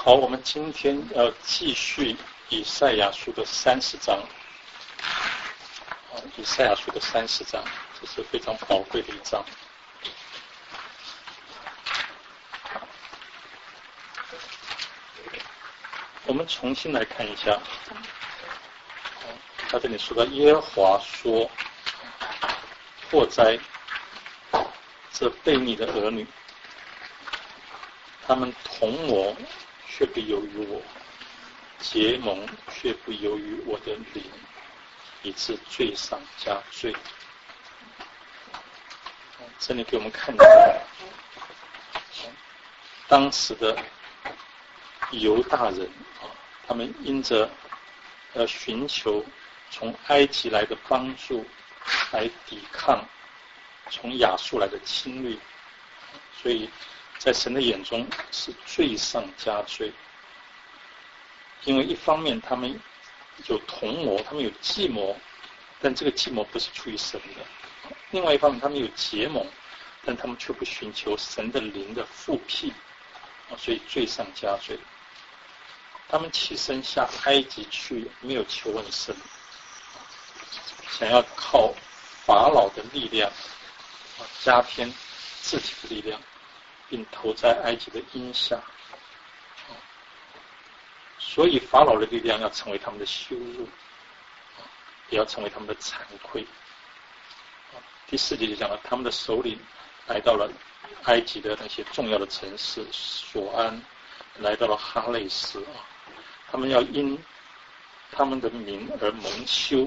好，我们今天要继续以赛亚书的30章。以赛亚书的30章，这是非常宝贵的一章。我们重新来看一下，他这里说到耶和华说：“祸哉，这悖逆的儿女，他们同谋却不由于我，结盟却不由于我的灵，以致罪上加罪。”这里给我们看到当时的犹大人他们因着寻求从埃及来的帮助来抵抗从亚述来的侵略，所以在神的眼中是罪上加罪。因为一方面他们有同谋，他们有计谋，但这个计谋不是出于神的；另外一方面他们有结盟，但他们却不寻求神的灵的复辟，所以罪上加罪。他们起身下埃及去，没有求问神，想要靠法老的力量加添自己的力量，并投在埃及的荫下。所以法老的力量要成为他们的羞辱，也要成为他们的惭愧。第4节就讲了，他们的首领来到了埃及的那些重要的城市索安，来到了哈内斯他们要因他们的名而蒙羞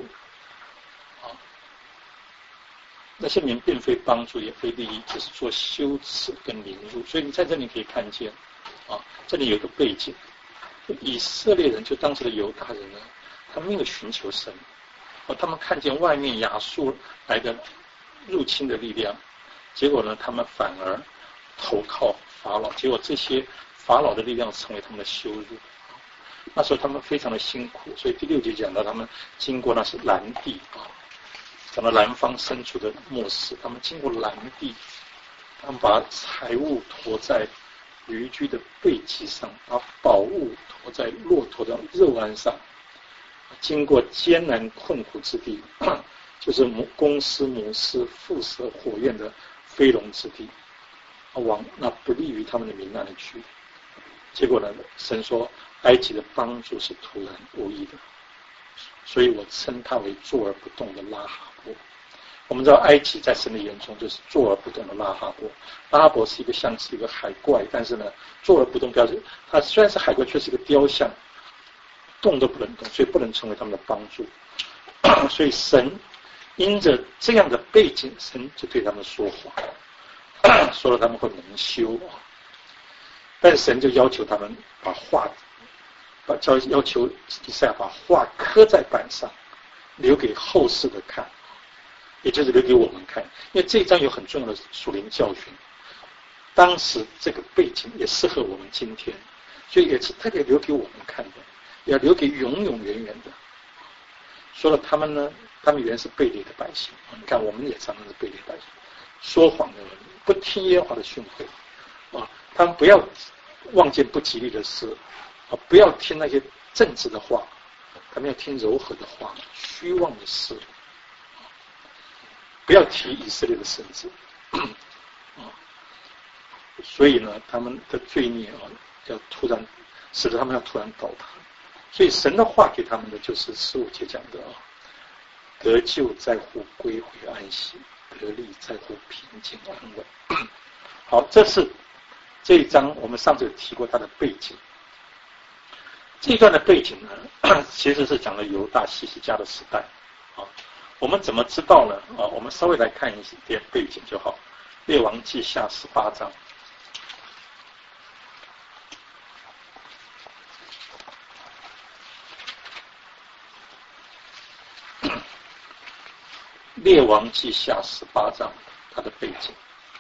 那些名并非帮助也非利益，只是做羞耻跟凌辱。所以你在这里可以看见这里有一个背景，以色列人就当时的犹大人呢，他们没有寻求神他们看见外面亚述来的入侵的力量，结果呢他们反而投靠法老，结果这些法老的力量成为他们的羞辱。那时候他们非常的辛苦，所以第6节讲到他们经过那是蓝地讲到南方深处的末世，他们经过蓝地，他们把财物驮在驴驹的背脊上，把宝物驮在骆驼的肉鞍上，经过艰难困苦之地，就是公狮、母狮、蝮蛇、火焰的飞龙之地，往那不利于他们的民难的去。结果呢，神说埃及的帮助是突然无意的，所以我称他为坐而不动的拉哈伯。我们知道埃及在神的眼中就是坐而不动的拉哈伯。拉哈伯是一个像是一个海怪，但是呢坐而不动表示他虽然是海怪，却是一个雕像，动都不能动，所以不能成为他们的帮助。所以神因着这样的背景，神就对他们说谎，说了他们会蒙羞但神就要求他们要求以赛亚把话刻在板上，留给后世的看，也就是留给我们看。因为这一章有很重要的属灵教训，当时这个背景也适合我们今天，所以也是特别留给我们看的，也要留给永永远远的。说了他们呢，他们原是悖逆的百姓，你看我们也常常是悖逆的百姓，说谎的人，不听耶和华的训诲他们不要望见不吉利的事不要听那些正直的话，他们要听柔和的话，虚妄的事不要提以色列的圣旨所以呢他们的罪孽要突然使得他们要突然倒塌。所以神的话给他们的就是15节讲的得救在乎归回安息，得力在乎平静安稳好，这是这一章我们上次有提过它的背景。这一段的背景呢其实是讲了犹大西西家的时代我们怎么知道呢我们稍微来看一点背景就好。列王记下18章，列王记下18章它的背景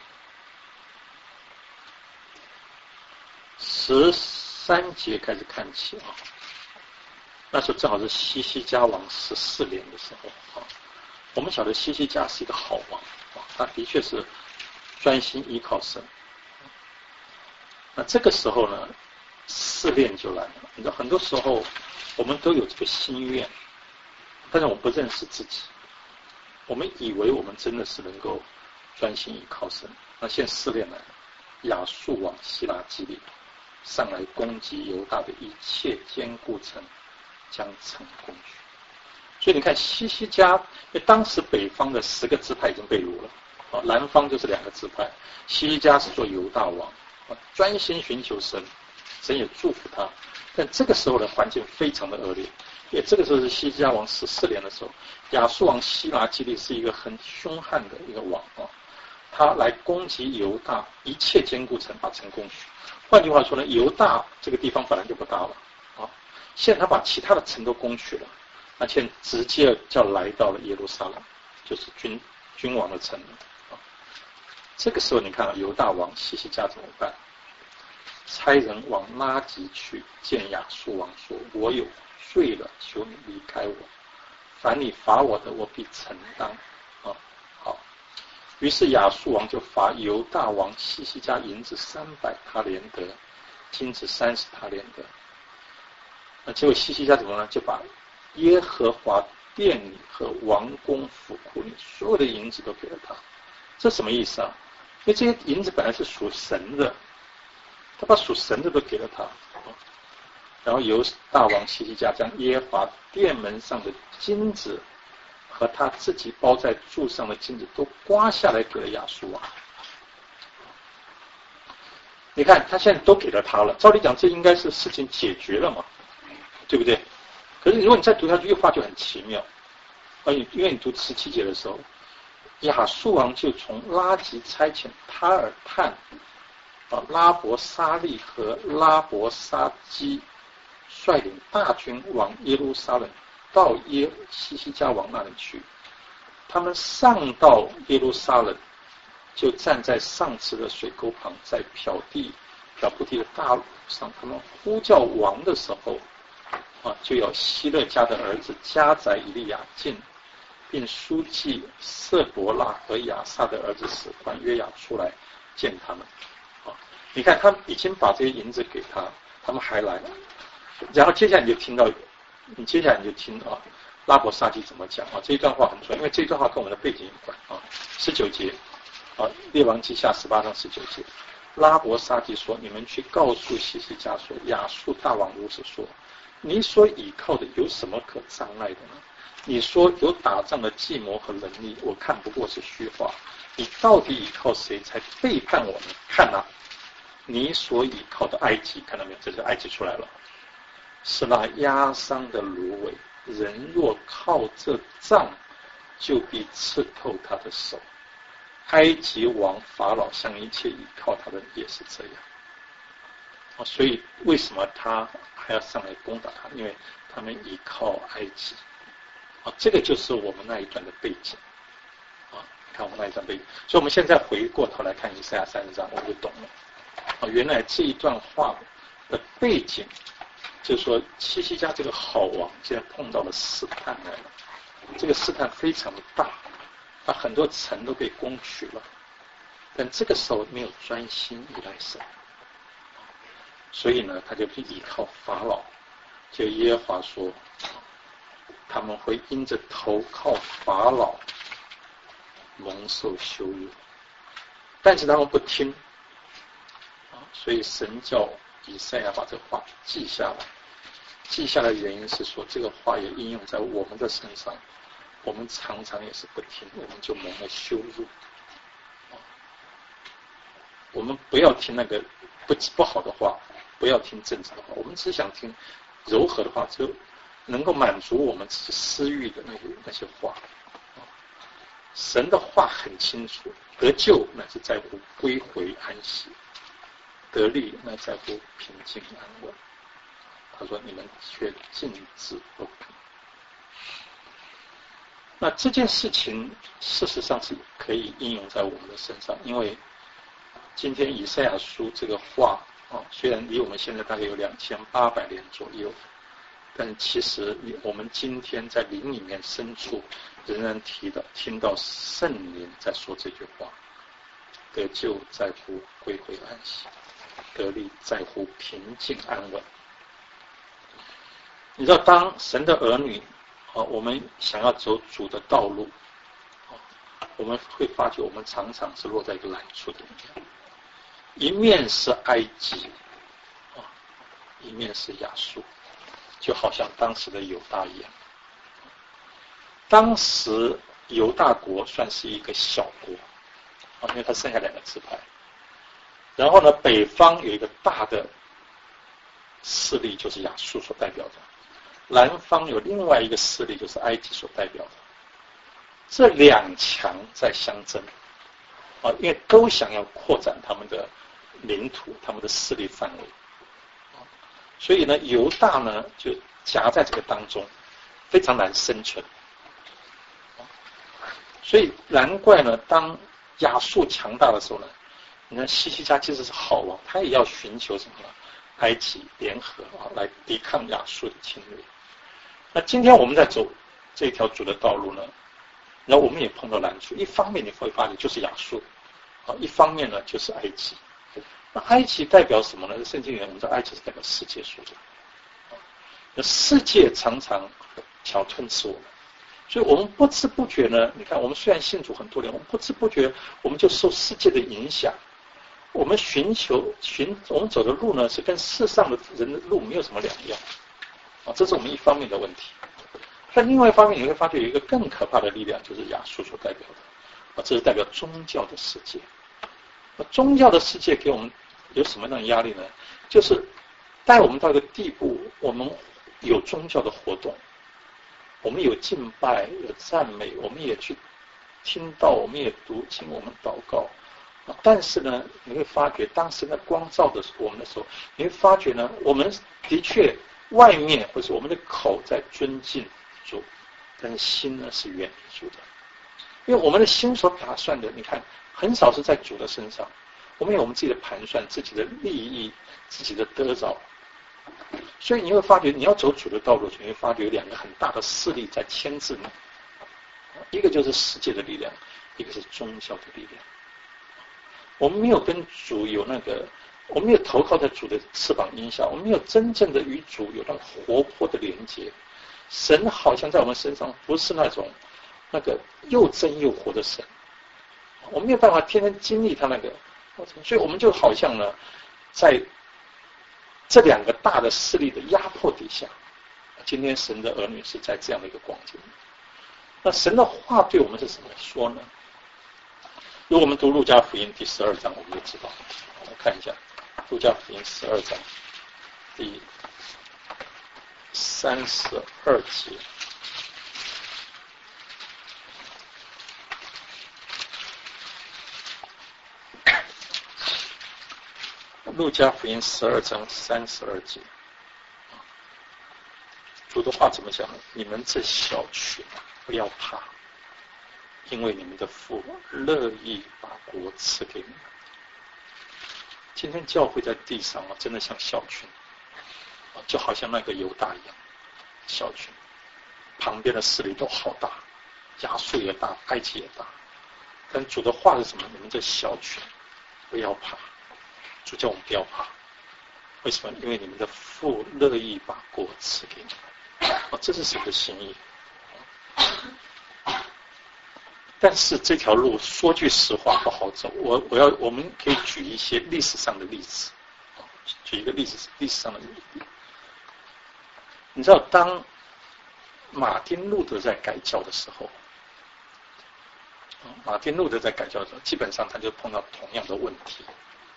13节开始看起那时候正好是西西家王14年的时候我们晓得西西家是一个好王他的确是专心依靠神。那这个时候呢试炼就来了。你知道，很多时候我们都有这个心愿，但是我们不认识自己，我们以为我们真的是能够专心依靠神。那现在试炼来了，亚述王希拉基利上来攻击犹大的一切坚固城，将城攻取。所以你看西西家，因为当时北方的10个支派已经被掳了，南方就是2个支派。西西家是做犹大王，专心寻求神，神也祝福他。但这个时候的环境非常的恶劣，因为这个时候是西西家王14年的时候，亚述王希拉基利是一个很凶悍的一个王啊，他来攻击犹大一切坚固城，把城攻取。换句话说呢，犹大这个地方本来就不大了啊，现在他把其他的城都攻取了，而且直接就来到了耶路撒冷，就是君王的城了啊。这个时候你看犹大王西西家怎么办？差人往拉吉去见亚述王说：“我有罪了，求你离开我，凡你罚我的，我必承担。”好。于是亚述王就罚犹大王西西家银子300他连得，金子30他连得。结果西西家怎么呢？就把耶和华殿里和王宫府库里所有的银子都给了他。这什么意思啊？因为这些银子本来是属神的，他把属神的都给了他。然后犹大王西西家将耶和华殿门上的金子和他自己包在柱上的金子都刮下来给了亚述王。你看他现在都给了他了，照理讲这应该是事情解决了嘛，对不对？可是如果你再读下去，话就很奇妙。因为你读17节的时候，亚述王就从拉吉差遣他尔探、拉伯沙利和拉伯沙基率领大军往耶路撒冷到西西家王那里去。他们上到耶路撒冷，就站在上池的水沟旁，在漂布地的大路上。他们呼叫王的时候，就要希勒家的儿子家宰以利亚进，并书记色伯纳和亚萨的儿子史官约雅出来见他们。你看他们已经把这些银子给他，他们还来。然后接下来你就听拉伯沙基怎么讲啊？这一段话很重要，因为这一段话跟我们的背景有关啊。19节列王记下18章19节，拉伯沙基说：“你们去告诉西西家说，亚述大王如此说：你所倚靠的有什么可障碍的呢？你说有打仗的计谋和能力，我看不过是虚话。你到底倚靠谁才背叛我呢？看啊，你所倚靠的埃及，看到没有？这是埃及出来了，是那压伤的芦苇。人若靠这杖，就必刺透他的手。埃及王法老向一切倚靠他的人也是这样。所以为什么他还要上来攻打他？因为他们依靠埃及。这个就是我们那一段的背景。看我们那一段背景，所以我们现在回过头来看以赛亚30章，我们就懂了。原来这一段话的背景，就是说西西家这个好王现在碰到了试探来了，这个试探非常的大，很多城都被攻取了，但这个时候没有专心依赖神，所以呢，他就去依靠法老。就耶和华说，他们会因着投靠法老蒙受羞辱，但是他们不听，所以神叫以赛亚把这话记下来。记下来的原因是说，这个话也应用在我们的身上，我们常常也是不听，我们就蒙了羞辱。我们不要听那个不好的话，不要听正常的话，我们只想听柔和的话，就能够满足我们自己私欲的那些话。神的话很清楚，得救乃是在乎归回安息，得力乃在乎平静安稳。他说你们却禁止不听。那这件事情事实上是可以应用在我们的身上，因为今天以赛亚书这个话虽然离我们现在大概有2800年左右，但其实我们今天在灵里面深处仍然听到圣灵在说这句话，得救在乎归回安息。 得力在乎平静安稳。你知道，当神的儿女我们想要走主的道路，我们会发觉我们常常是落在一个难处的里面，一面是埃及一面是亚述，就好像当时的犹大一样。当时犹大国算是一个小国因为它剩下2个支派，然后呢，北方有一个大的势力，就是亚述所代表的，南方有另外一个势力，就是埃及所代表的。这2强在相争因为都想要扩展他们的领土，他们的势力范围所以呢，犹大呢就夹在这个当中，非常难生存所以难怪呢，当亚述强大的时候呢，你看西西家其实是好王，他也要寻求什么呢？埃及联合来抵抗亚述的侵略。那今天我们在走这条主的道路呢，然后我们也碰到难处，一方面你会发现就是亚述一方面呢就是埃及。那埃及代表什么呢？圣经里面我们知道埃及是代表世界所在那世界常常想吞噬我们，所以我们不知不觉呢，你看我们虽然信主很多年，我们不知不觉我们就受世界的影响，我们我们走的路呢是跟世上的人的路没有什么两样这是我们一方面的问题。但另外一方面你会发觉有一个更可怕的力量，就是亚述所代表的这是代表宗教的世界。宗教的世界给我们有什么样的压力呢？就是带我们到一个地步，我们有宗教的活动，我们有敬拜，有赞美，我们也去听到，我们也读经，我们祷告但是呢，你会发觉当时的光照的我们的时候，你会发觉呢，我们的确外面或是我们的口在尊敬主，但是心呢是远离主的。因为我们的心所打算的，你看很少是在主的身上，我们有我们自己的盘算，自己的利益，自己的得着。所以你会发觉，你要走主的道路，你会发觉有2个很大的势力在牵制你，一个就是世界的力量，一个是宗教的力量。我们没有跟主有我们没有投靠在主的翅膀荫下，我们没有真正的与主有那个活泼的连接。神好像在我们身上不是那个又真又活的神，我们没有办法天天经历他所以我们就好像呢，在这2个大的势力的压迫底下，今天神的儿女是在这样的一个光景。那神的话对我们是什么说呢？如果我们读路加福音第12章，我们就知道。我们看一下路加福音12章第32节。路加福音12章32节，主的话怎么讲？你们这小群不要怕，因为你们的父乐意把国赐给你们。今天教会在地上真的像小群就好像那个犹大一样，小群旁边的势力都好大，亚述也大，埃及也大。但主的话是什么？你们这小群不要怕。主叫我们不要怕，为什么？因为你们的父乐意把国赐给你们这是神的心意。但是这条路说句实话不好走。我们可以举一些历史上的例子举一个历史上的例子。你知道，当马丁路德在改教的时候，基本上他就碰到同样的问题。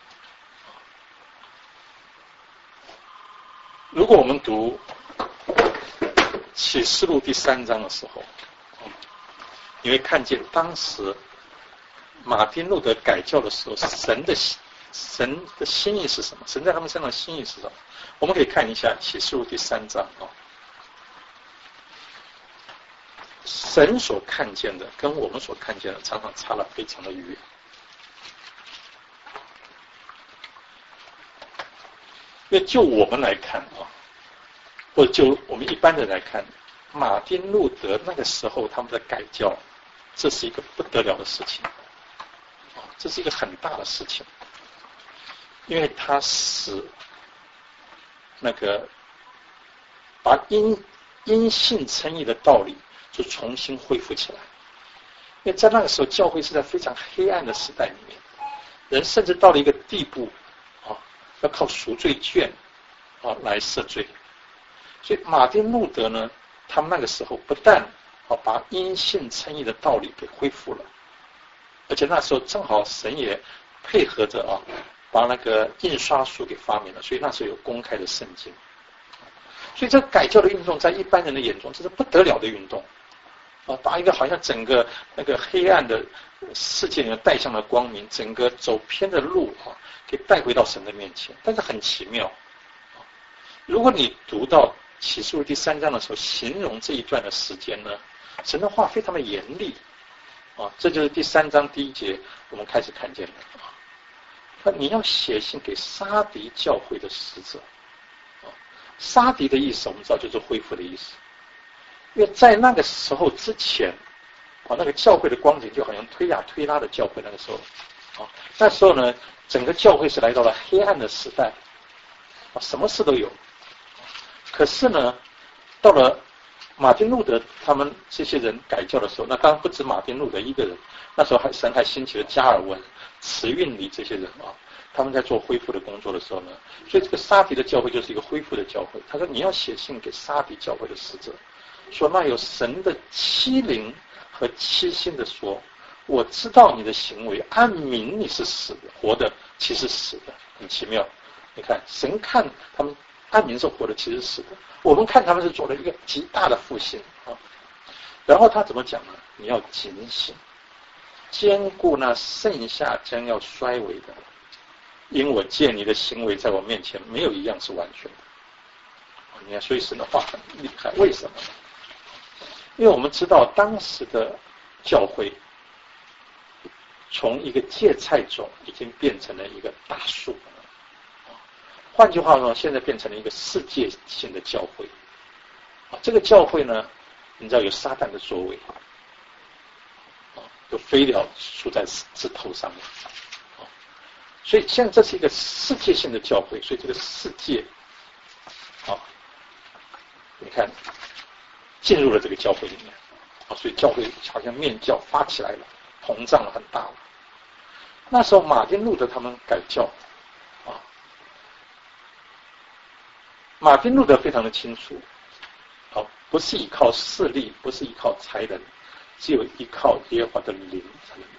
如果我们读启示录第3章的时候，你会看见当时马丁路德改教的时候，神的心意是什么？神在他们身上的心意是什么？我们可以看一下启示录第3章神所看见的跟我们所看见的常常差了非常的远。因为就我们来看或者就我们一般人来看，马丁路德那个时候他们的改教，这是一个不得了的事情这是一个很大的事情。 因为他使那个把因信称义的道理就重新恢复起来。因为在那个时候，教会是在非常黑暗的时代里面，人甚至到了一个地步要靠赎罪券来赦罪。所以马丁路德呢，他们那个时候不但把因信称义的道理给恢复了，而且那时候正好神也配合着把那个印刷术给发明了，所以那时候有公开的圣经。所以这个改教的运动在一般人的眼中这是不得了的运动把一个好像整个那个黑暗的世界里面带向了光明，整个走偏的路给带回到神的面前。但是很奇妙，如果你读到启示录第3章的时候，形容这一段的时间呢，神的话非常的严厉这就是第3章第1节我们开始看见的你要写信给撒狄教会的使者撒狄的意思我们知道就是恢复的意思，因为在那个时候之前那个教会的光景就好像推雅推拉的教会，那个时候那时候呢，整个教会是来到了黑暗的时代什么事都有。可是呢，到了马丁路德他们这些人改教的时候，那当然不止马丁路德一个人，那时候神还兴起了加尔文、慈运里这些人他们在做恢复的工作的时候呢，所以这个撒狄的教会就是一个恢复的教会。他说你要写信给撒狄教会的使者，说那有神的欺凌和欺心的说，我知道你的行为，按名你是死的，活的其实死的。很奇妙，你看神看他们按名是活的，其实死的，我们看他们是做了一个极大的复兴然后他怎么讲呢？你要警醒，兼顾那剩下将要衰微的，因我见你的行为在我面前没有一样是完全的。你看，所以神的话很厉害，为什么呢？因为我们知道当时的教会从一个芥菜种已经变成了一个大树，换句话说，现在变成了一个世界性的教会这个教会呢，你知道有撒旦的作为有飞鸟出在枝头上面所以现在这是一个世界性的教会，所以这个世界你看进入了这个教会里面所以教会好像面教发起来了，膨胀了，很大了。那时候马丁路德他们改教马丁路德非常的清楚不是依靠势力，不是依靠才能，只有依靠耶和华的灵才能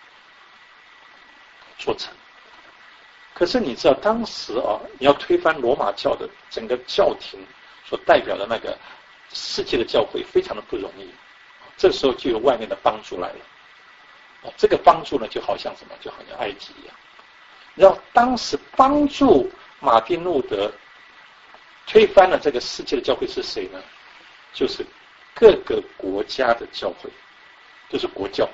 做成。可是你知道当时你要推翻罗马教的整个教廷所代表的那个世界的教会非常的不容易，这时候就有外面的帮助来了这个帮助呢就好像什么，就好像埃及一样。然后当时帮助马丁路德推翻了这个世界的教会是谁呢？就是各个国家的教会，就是国教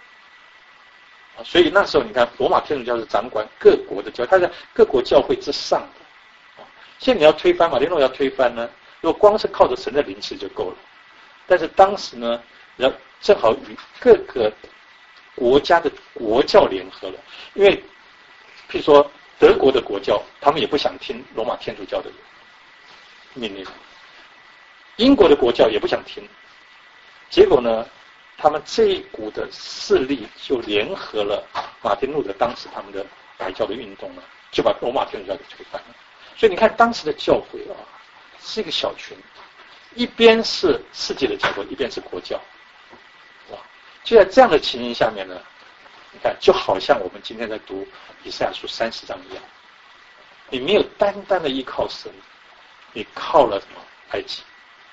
所以那时候你看罗马天主教是掌管各国的教会，它在各国教会之上的现在你要推翻马丁路德要推翻呢，如果光是靠着神的灵气就够了，但是当时呢正好与各个国家的国教联合了。因为譬如说德国的国教他们也不想听罗马天主教的命令，英国的国教也不想听，结果呢他们这一股的势力就联合了马丁路德当时他们的改教的运动呢，就把罗马天主教给推翻了。所以你看当时的教会是一个小群，一边是世界的教会，一边是国教就在这样的情形下面呢，你看就好像我们今天在读以赛亚书30章一样，你没有单单的依靠神，你靠了什么？埃及。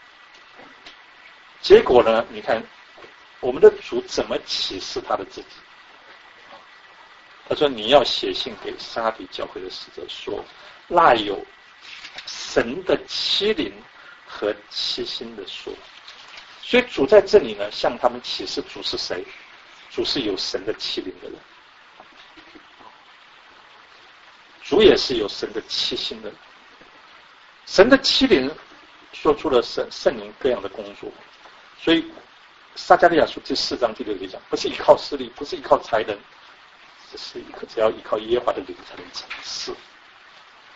结果呢，你看我们的主怎么启示他的自己？他说你要写信给撒狄教会的使者说，那有神的欺凌和欺心的说。所以主在这里呢向他们启示主是谁，主是有神的欺凌的人，主也是有神的欺心的人。神的欺凌说出了圣灵各样的工作，所以撒迦利亚书第4章第6节讲，不是依靠势力，不是依靠才能，只要依靠耶和华的灵才能成事。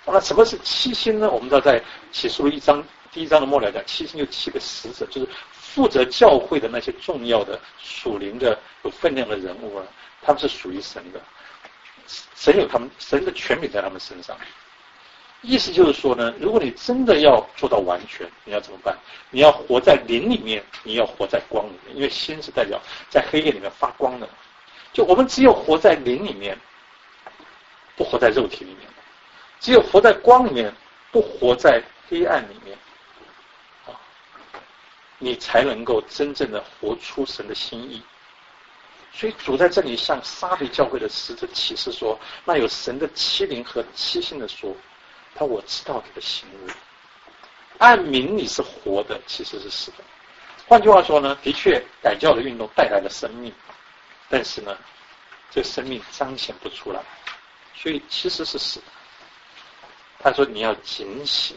那什么是七星呢？我们知道在启示录第一章的末了讲，七星就7个使者，就是负责教会的那些重要的属灵的有分量的人物啊，他们是属于神的，神的权柄在他们身上。意思就是说呢，如果你真的要做到完全，你要怎么办？你要活在灵里面，你要活在光里面，因为心是代表在黑夜里面发光的。就我们只有活在灵里面，不活在肉体里面；只有活在光里面，不活在黑暗里面，你才能够真正的活出神的心意。所以主在这里向撒狄教会的使者启示说，那有神的7灵和7星的说，我知道你的行为，按名你是活的，其实是死的。换句话说呢，的确改教的运动带来了生命，但是呢，这个生命彰显不出来，所以其实是死的。他说你要警醒，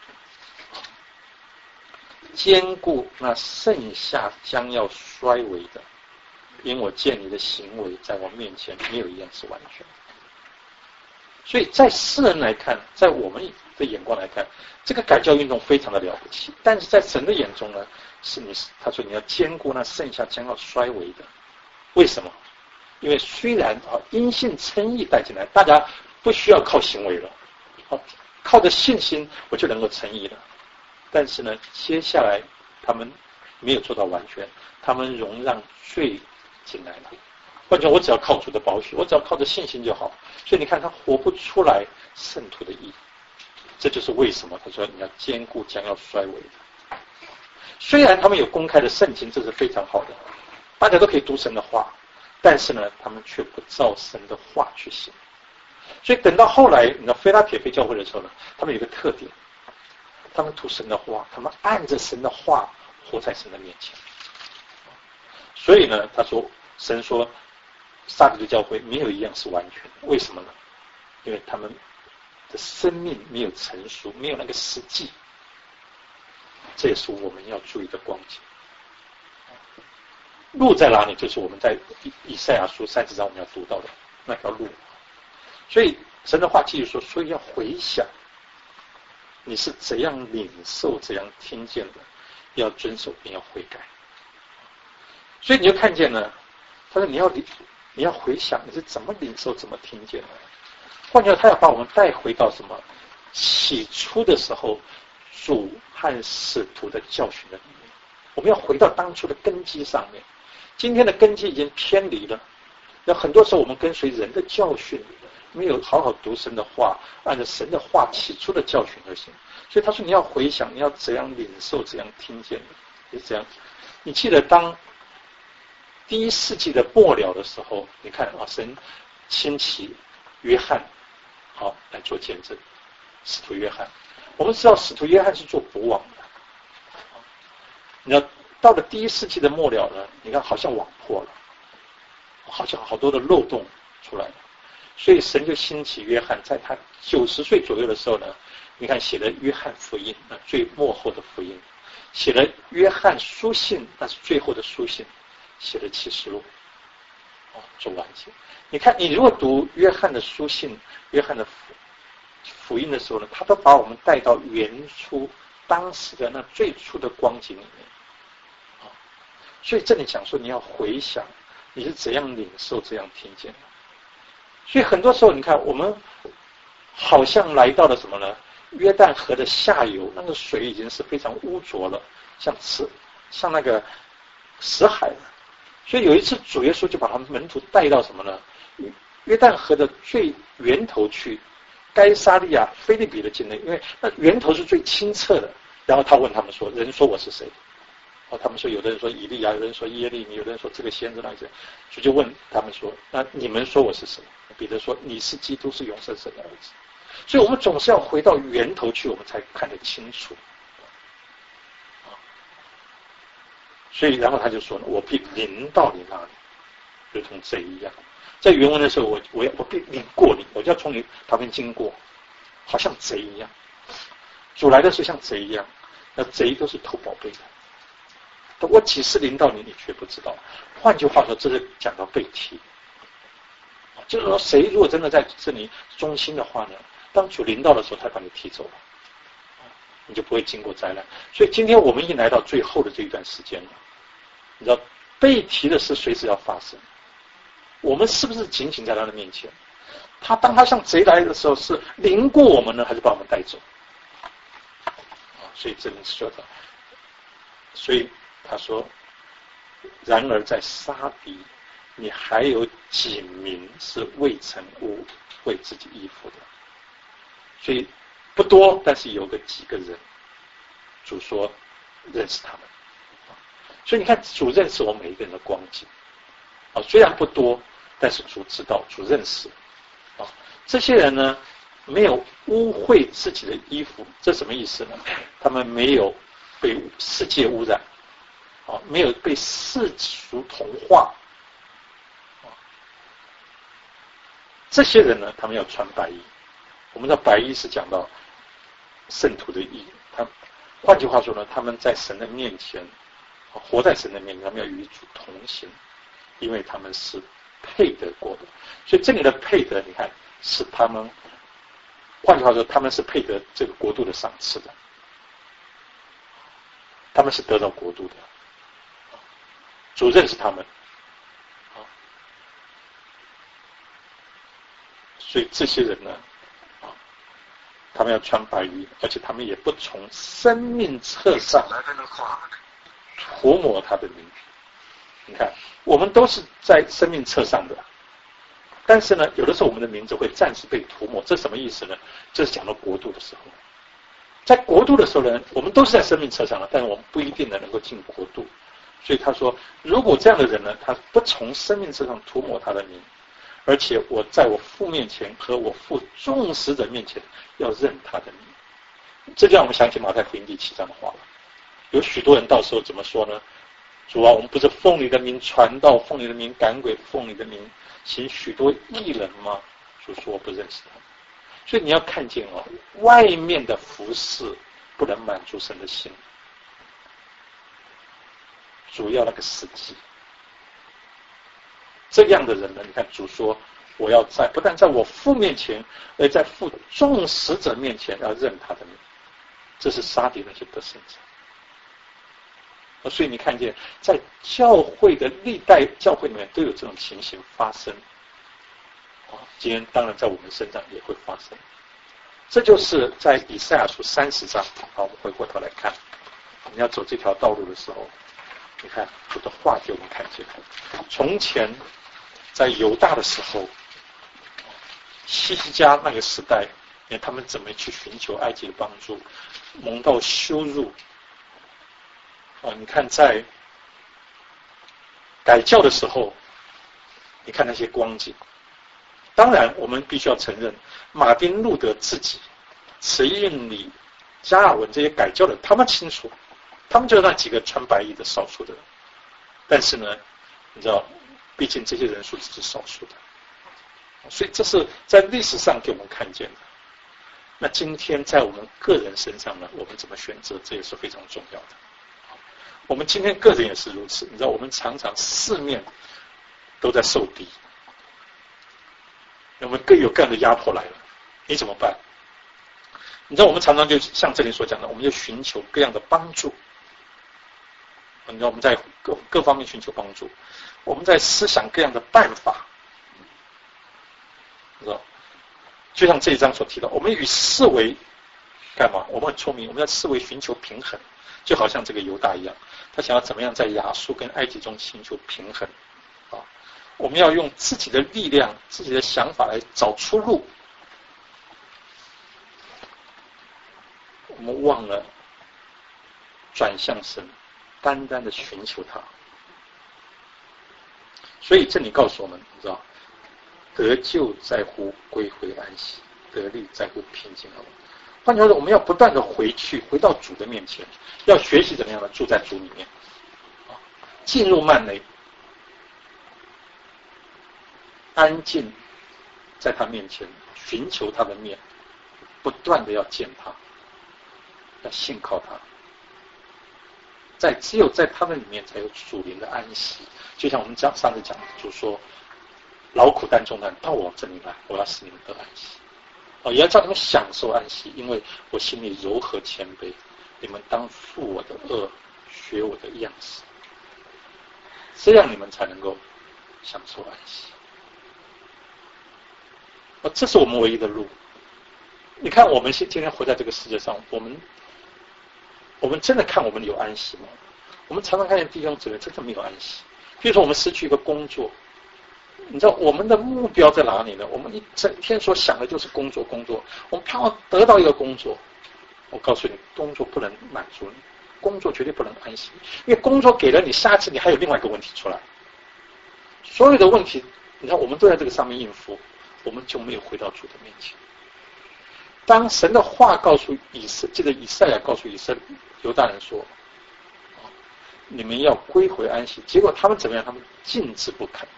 兼顾那剩下将要衰微的，因我见你的行为在我面前没有一样是完全。所以在世人来看，在我们的眼光来看，这个改教运动非常的了不起，但是在神的眼中呢，他说你要兼顾那剩下将要衰微的。为什么？因为虽然因信称义带进来，大家不需要靠行为了，靠着信心我就能够称义了，但是呢，接下来他们没有做到完全，他们容让罪进来了。换句话，我只要靠主的宝血，我只要靠着信心就好。所以你看，他活不出来圣徒的义，这就是为什么他说你要兼顾将要衰微的。虽然他们有公开的圣经，这是非常好的，大家都可以读神的话，但是呢，他们却不照神的话去行。所以等到后来，你知道菲拉铁非教会的时候呢，他们有一个特点，他们读神的话，他们按着神的话活在神的面前。所以呢，他说，神说，撒狄的教会没有一样是完全的，为什么呢？因为他们的生命没有成熟，没有那个实际，这也是我们要注意的光景。路在哪里？就是我们在以赛亚书30章我们要读到的那条路。所以神的话继续说，所以要回想你是怎样领受、怎样听见的，要遵守并要悔改。所以你就看见呢，他说你要回想你是怎么领受、怎么听见的。换句话，他要把我们带回到什么？起初的时候，主和使徒的教训的里面，我们要回到当初的根基上面。今天的根基已经偏离了，那很多时候我们跟随人的教训，没有好好读神的话，按照神的话起初的教训而行。所以他说你要回想，你要怎样领受、怎样听见的，是这样。你记得当第1世纪的末了的时候，你看神兴起约翰，来做见证，使徒约翰。我们知道使徒约翰是做补网的，你要到了第1世纪的末了呢，你看好像网破了，好像好多的漏洞出来了，所以神就兴起约翰，在他90岁左右的时候呢，你看写了约翰福音，那最末后的福音，写了约翰书信，那是最后的书信，写了启示录，做完结。你看，你如果读约翰的书信、约翰的福音的时候呢，他都把我们带到原初当时的那最初的光景里面。所以这里讲说，你要回想你是怎样领受、怎样听见的。所以很多时候，你看我们好像来到了什么呢？约旦河的下游，那个水已经是非常污浊了，像那个死海了。所以有一次主耶稣就把他们门徒带到什么呢？约旦河的最源头去，该撒利亚、腓立比的境内，因为那源头是最清澈的。然后他问他们说：“人说我是谁？”他们说，有的人说以利亚，有的人说耶利米，有的人说这个先知那个。主就问他们说：“那你们说我是谁？”彼得说：“你是基督，是永生神的儿子。”所以我们总是要回到源头去，我们才看得清楚。所以然后他就说：“我必临到你那里，如同贼一样。”在原文的时候，我必领过你，我就要从你旁边经过，好像贼一样。主来的时候像贼一样，那贼都是偷宝贝的。我几时临到你，你却不知道。换句话说，这是讲到被提，就是说，谁如果真的在这里忠心的话呢， 当主临到的时候，他把你提走了，你就不会经过灾难。所以今天我们已经来到最后的这一段时间了，你知道被提的事随时要发生，我们是不是紧紧在他的面前？当他像贼来的时候，是临过我们呢，还是把我们带走？所以这里说的，所以他说，然而在杀敌，你还有几名是未曾污秽自己衣服的，所以不多，但是有几个人，主说认识他们。所以你看，主认识我们每一个人的光景虽然不多，但是主知道，主认识这些人呢，没有污秽自己的衣服，这什么意思呢？他们没有被世界污染，没有被世俗同化。这些人呢，他们要穿白衣。我们的白衣是讲到圣徒的义，换句话说呢，他们在神的面前，活在神的面前，他们要与主同行，因为他们是配得过的。所以这里的配得，你看是他们，换句话说，他们是配得这个国度的赏赐的，他们是得到国度的。主认识他们，所以这些人呢，他们要穿白衣，而且他们也不从生命册上涂抹他的名。你看，我们都是在生命册上的，但是呢，有的时候我们的名字会暂时被涂抹，这什么意思呢？这是讲到国度的时候，在国度的时候呢，我们都是在生命册上的，但是我们不一定能够进国度。所以他说，如果这样的人呢，他不从生命册上涂抹他的名，而且我在我父面前和我父众使者面前要认他的名，这就让我们想起马太福音第7章的话了。有许多人到时候怎么说呢？主啊，我们不是奉你的名传道，奉你的名赶鬼，奉你的名行许多异人吗？主说我不认识他们。所以你要看见外面的服饰不能满足神的心，主要那个实际。这样的人呢，你看主说我要不但在我父面前，而在父众使者面前要认他的名，这是杀敌那些得胜者。所以你看见在教会的历代教会里面都有这种情形发生，今天当然在我们身上也会发生。这就是在以赛亚书30章。好，我们回过头来看，我们要走这条道路的时候，你看主的话给我们看见，从前在犹大的时候，希西家那个时代，他们怎么去寻求埃及的帮助，蒙到羞辱。你看在改教的时候，你看那些光景。当然我们必须要承认，马丁路德自己、慈运里、加尔文这些改教的，他们清楚，他们就是那几个穿白衣的少数的人。但是呢，你知道，毕竟这些人数只是少数的，所以这是在历史上给我们看见的。那今天在我们个人身上呢，我们怎么选择，这也是非常重要的。我们今天个人也是如此，你知道，我们常常四面都在受敌，我们各有各样的压迫来了，你怎么办？你知道，我们常常就像这里所讲的，我们就寻求各样的帮助。你知道，我们在各方面寻求帮助，我们在思想各样的办法，你知道，就像这一章所提到，我们与四维干嘛？我们很聪明，我们在四维寻求平衡，就好像这个犹大一样，他想要怎么样在亚述跟埃及中寻求平衡我们要用自己的力量、自己的想法来找出路。我们忘了转向神，单单的寻求他。所以这里告诉我们，你知道，得救在乎归回安息，得力在乎平静而稳。换句话说，我们要不断的回到主的面前，要学习怎么样的住在主里面，进入幔内，安静在他面前，寻求他的面，不断的要见他，要信靠他。只有在他们里面才有属灵的安息。就像我们上次讲，主说劳苦担重担到我这里来，我要使你们得安息。 也要叫你们享受安息，因为我心里柔和谦卑，你们当负我的恶，学我的样式，这样你们才能够享受安息。这是我们唯一的路。你看，我们今天活在这个世界上，我们真的看我们有安息吗？我们常常看见弟兄姊妹真的没有安息。比如说，我们失去一个工作，你知道我们的目标在哪里呢？我们一整天所想的就是工作，我们盼望得到一个工作。我告诉你，工作不能满足你，工作绝对不能安息，因为工作给了你，下次你还有另外一个问题出来。所有的问题，你看我们都在这个上面应付，我们就没有回到主的面前。当神的话告诉以赛亚告诉犹大人说，你们要归回安息，结果他们怎么样？他们禁止不肯，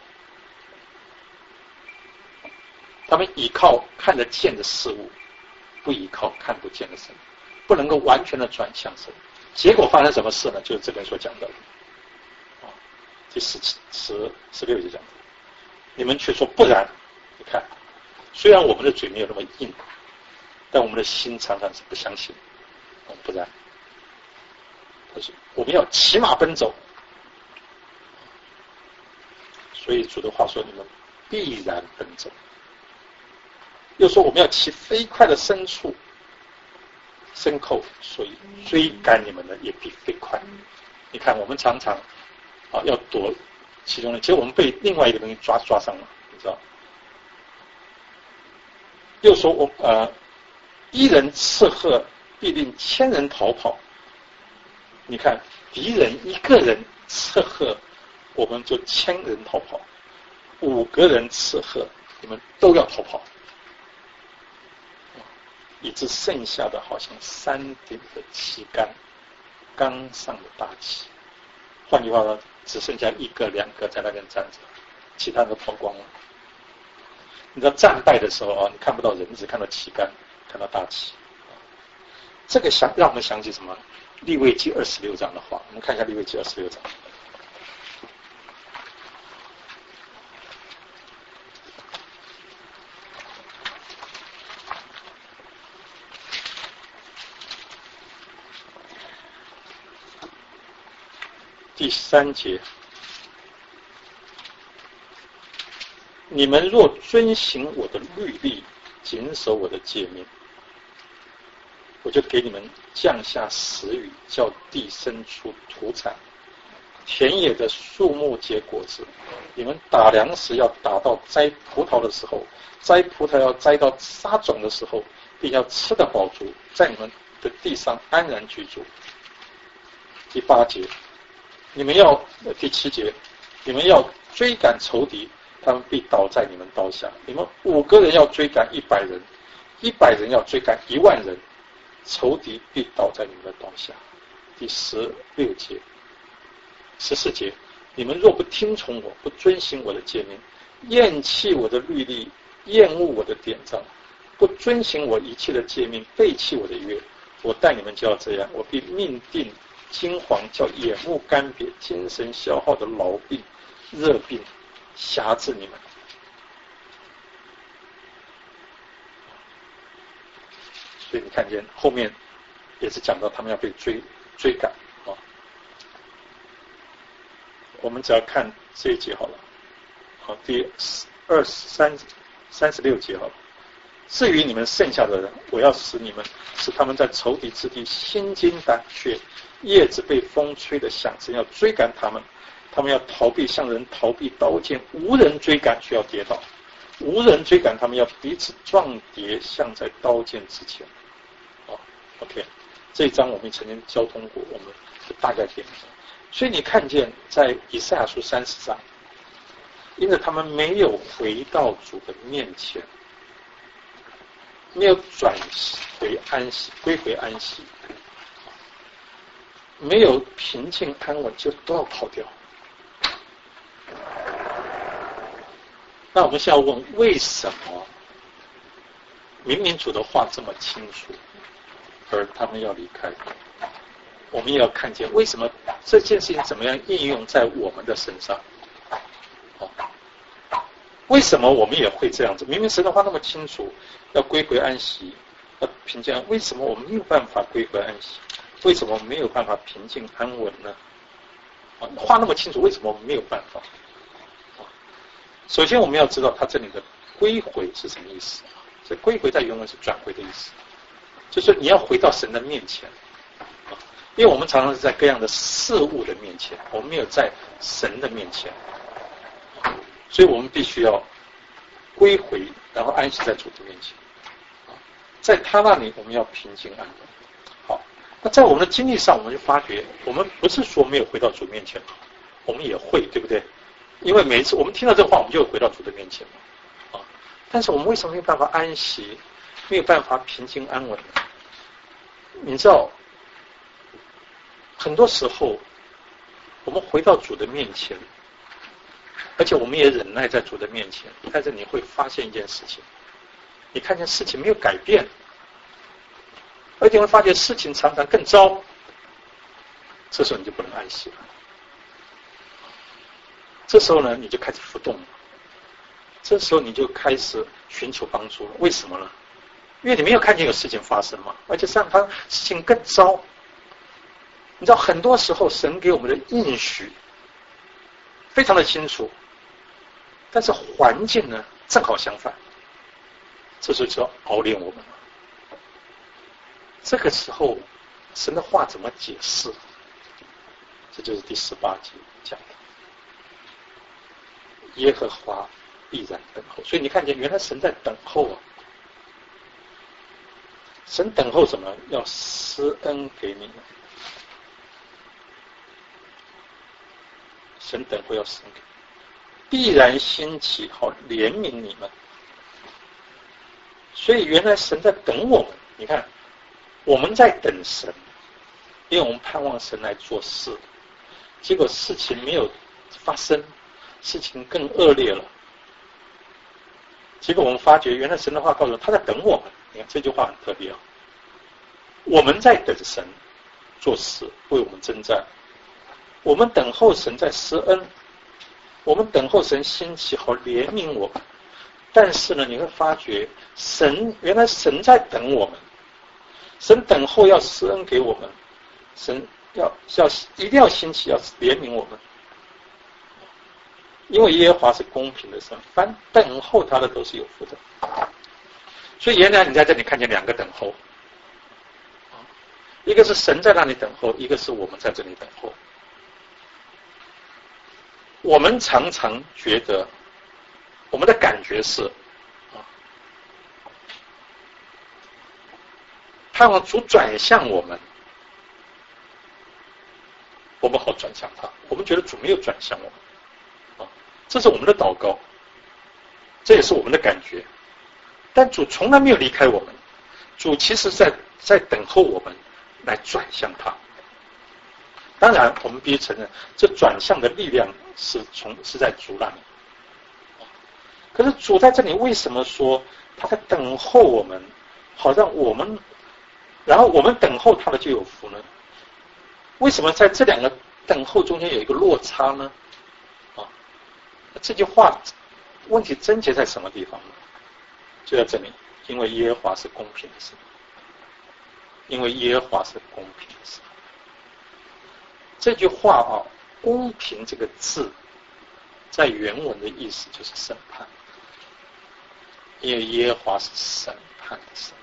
他们依靠看得见的事物，不依靠看不见的神，不能够完全的转向神。结果发生什么事呢？就是这边所讲的，第16节讲的，你们却说不然。你看，虽然我们的嘴没有那么硬，但我们的心常常是不相信，不然。我们要骑马奔走，所以主的话说，你们必然奔走。又说我们要骑飞快的牲口，所以追赶你们的也必飞快。你看，我们常常要躲其中的，结果我们被另外一个东西抓上了，你知道？又说一人刺喝，必令千人逃跑。你看，敌人一个人刺喝，我们就千人逃跑；5个人刺喝，你们都要逃跑，以致剩下的好像山顶的旗杆，刚上的大旗。换句话说，只剩下1个2个在那边站着，其他都跑光了。你知道战败的时候你看不到人，只看到旗杆，看到大旗。这个让我们想起什么？利未记26章的话，我们看一下利未记26章。第3节，你们若遵行我的律例，谨守我的诫命，我就给你们降下时雨，叫地生出土产，田野的树木结果子。你们打粮食要打到摘葡萄的时候，摘葡萄要摘到撒种的时候，并要吃得饱足，在你们的地上安然居住。第8节，第7节，你们要追赶仇敌，他们必倒在你们刀下。你们5个人要追赶100人，100人要追赶1万人，仇敌必倒在你们的刀下。第14节，你们若不听从我，不遵行我的诫命，厌弃我的律例，厌恶我的典章，不遵行我一切的诫命，背弃我的约，我待你们就要这样，我必命定惊惶，叫眼目干瘪，精神消耗的痨病、热病辖制你们。所以你看见后面也是讲到他们要被追赶啊。我们只要看这一节好了，好，第36节好了。至于你们剩下的人，我要使他们在仇敌之地心惊胆怯，叶子被风吹得响声，要追赶他们，他们要逃避，像人逃避刀剑，无人追赶却要跌倒，无人追赶他们要彼此撞跌，像在刀剑之前。OK， 这一章我们曾经交通过，我们大概点。所以你看见在以赛亚书30章，因为他们没有回到主的面前，没有转回安息，归回安息，没有平静安稳，就都要跑掉。那我们现在问，为什么明明主的话这么清楚，而他们要离开？我们也要看见为什么这件事情怎么样应用在我们的身上。为什么我们也会这样子？明明神的话那么清楚， 要归回安息，要平静。为什么我们没有办法归回安息？为什么我们没有办法平静安稳呢？话那么清楚，为什么我们没有办法？首先我们要知道它这里的归回是什么意思。这归回在原文是转回的意思，就是你要回到神的面前。因为我们常常是在各样的事物的面前，我们没有在神的面前，所以我们必须要归回，然后安息在主的面前。在他那里我们要平静安稳。好，那在我们的经历上，我们就发觉，我们不是说没有回到主面前，我们也会，对不对？因为每一次我们听到这个话，我们就会回到主的面前嘛。但是我们为什么没有办法安息，没有办法平静安稳呢？你知道，很多时候我们回到主的面前，而且我们也忍耐在主的面前，但是你会发现一件事情，你看见事情没有改变，而且会发觉事情常常更糟，这时候你就不能安息了。这时候呢，你就开始浮动了，这时候你就开始寻求帮助了。为什么呢？因为你没有看见有事情发生嘛，而且上方事情更糟。你知道，很多时候神给我们的应许非常的清楚，但是环境呢正好相反，这时候就要熬炼我们了。这个时候神的话怎么解释？这就是第18节讲的，耶和华必然等候。所以你看见原来神在等候啊，神等候什么？要施恩给你们。神等候要施恩给你们，必然兴起，好怜悯你们。所以原来神在等我们。你看，我们在等神，因为我们盼望神来做事，结果事情没有发生，事情更恶劣了。结果我们发觉，原来神的话告诉我们，他在等我们。你看这句话很特别啊，我们在等神做事，为我们征战。我们等候神在施恩，我们等候神兴起，好怜悯我们。但是呢，你会发觉原来神在等我们，神等候要施恩给我们，神要一定要兴起，要怜悯我们。因为耶和华是公平的神，凡等候他的都是有福的。所以原来你在这里看见两个等候，一个是神在那里等候，一个是我们在这里等候。我们常常觉得，我们的感觉是，盼望主转向我们，我们好转向他。我们觉得主没有转向我们，这是我们的祷告，这也是我们的感觉。但主从来没有离开我们，主其实在等候我们来转向他。当然，我们必须承认，这转向的力量是在主那里。可是主在这里为什么说他在等候我们，好让我们，然后我们等候他的就有福呢？为什么在这两个等候中间有一个落差呢？这句话问题症结在什么地方呢？就在这里，因为耶和华是公平的神，因为耶和华是公平的神。这句话公平这个字在原文的意思就是审判，因为耶和华是审判的神。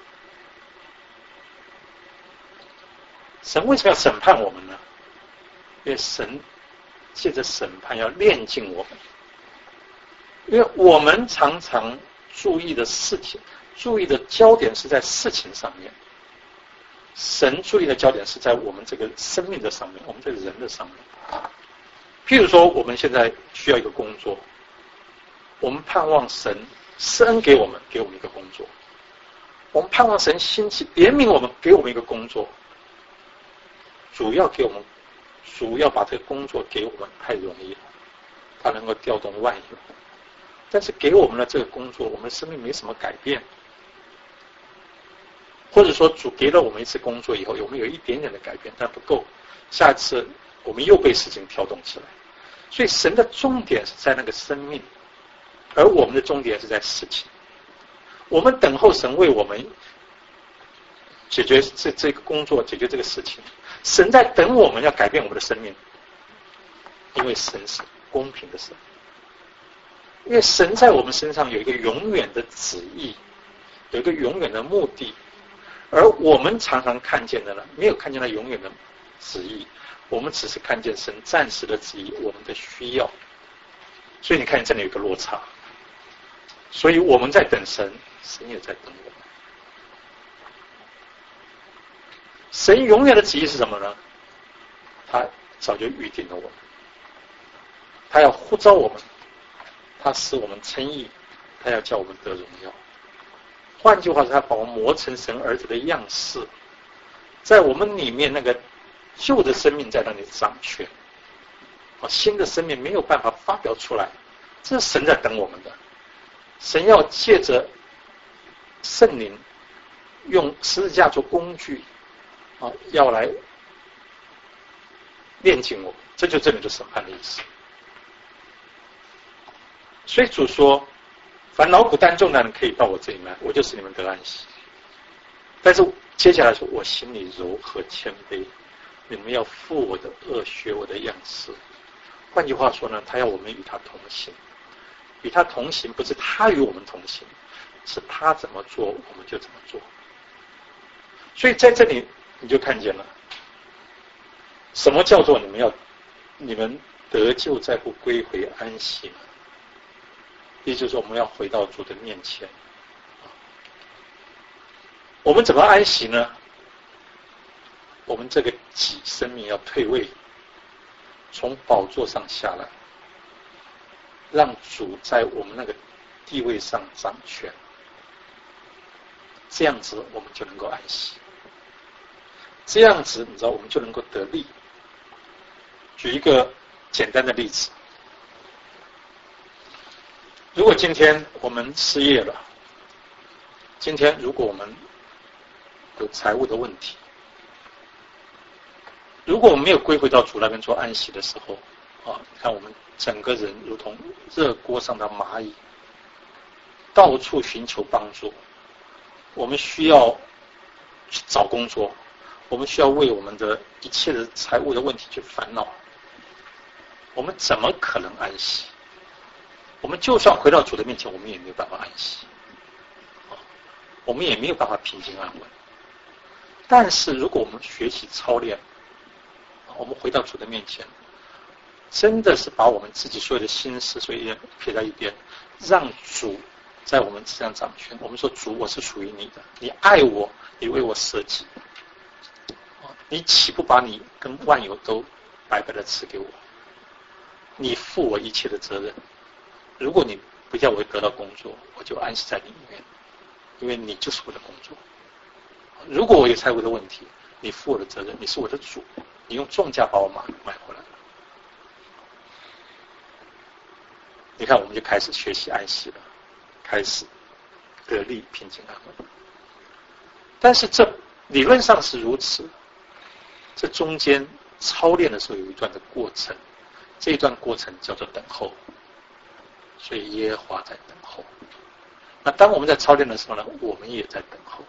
神为什么要审判我们呢？因为神借着审判要炼净我们。因为我们常常注意的事情，注意的焦点是在事情上面，神注意的焦点是在我们这个生命的上面，我们这个人的上面。譬如说，我们现在需要一个工作，我们盼望神施恩给我们一个工作，我们盼望神兴起怜悯我们，给我们一个工作。主要把这个工作给我们太容易了，他能够调动万有。但是给我们的这个工作，我们生命没什么改变，或者说主给了我们一次工作以后，我们有一点点的改变，但不够，下一次我们又被事情调动起来。所以神的重点是在那个生命，而我们的重点是在事情。 我们等候神为我们解决这个工作，解决这个事情。神在等我们要改变我们的生命，因为神是公平的神，因为神在我们身上有一个永远的旨意，有一个永远的目的，而我们常常看见的呢，没有看见他永远的旨意，我们只是看见神暂时的旨意，我们的需要。所以你看，这里有一个落差。所以我们在等神，神也在等我们。神永远的旨意是什么呢？他早就预定了我们，他要呼召我们，他使我们称义，他要叫我们得荣耀。换句话说，他把我们磨成神儿子的样式，在我们里面那个旧的生命在那里掌权，新的生命没有办法发表出来，这是神在等我们的。神要借着圣灵，用十字架做工具，要来炼净我们，这就证明了审判的意思。所以主说，凡劳苦担重担的可以到我这里来，我就使你们得安息。但是接下来说，我心里柔和谦卑，你们要负我的恶，学我的样式。换句话说呢，他要我们与他同行，与他同行不是他与我们同行，是他怎么做我们就怎么做。所以在这里你就看见了，什么叫做你们得救再不归回安息呢？也就是说，我们要回到主的面前。我们怎么安息呢？我们这个己生命要退位，从宝座上下来，让主在我们那个地位上掌权，这样子我们就能够安息。这样子你知道我们就能够得力。举一个简单的例子，如果今天我们失业了，今天如果我们有财务的问题，如果我们没有归回到主那边做安息的时候，看我们整个人如同热锅上的蚂蚁，到处寻求帮助。我们需要去找工作，我们需要为我们的一切的财务的问题去烦恼。我们怎么可能安息？我们就算回到主的面前，我们也没有办法安息，我们也没有办法平静安稳。但是如果我们学习操练，我们回到主的面前，真的是把我们自己所有的心思所有撇在一边，让主在我们身上掌权。我们说，主，我是属于你的，你爱我，你为我舍己，你岂不把你跟万有都白白的赐给我？你负我一切的责任。如果你不叫我得到工作，我就安息在里面，因为你就是我的工作。如果我有财务的问题，你负我的责任，你是我的主，你用重价把我买回来了。你看，我们就开始学习安息了，开始得力平静安稳。但是这理论上是如此，这中间操练的时候有一段的过程，这一段过程叫做等候。所以耶和华在等候。那当我们在操练的时候呢，我们也在等候。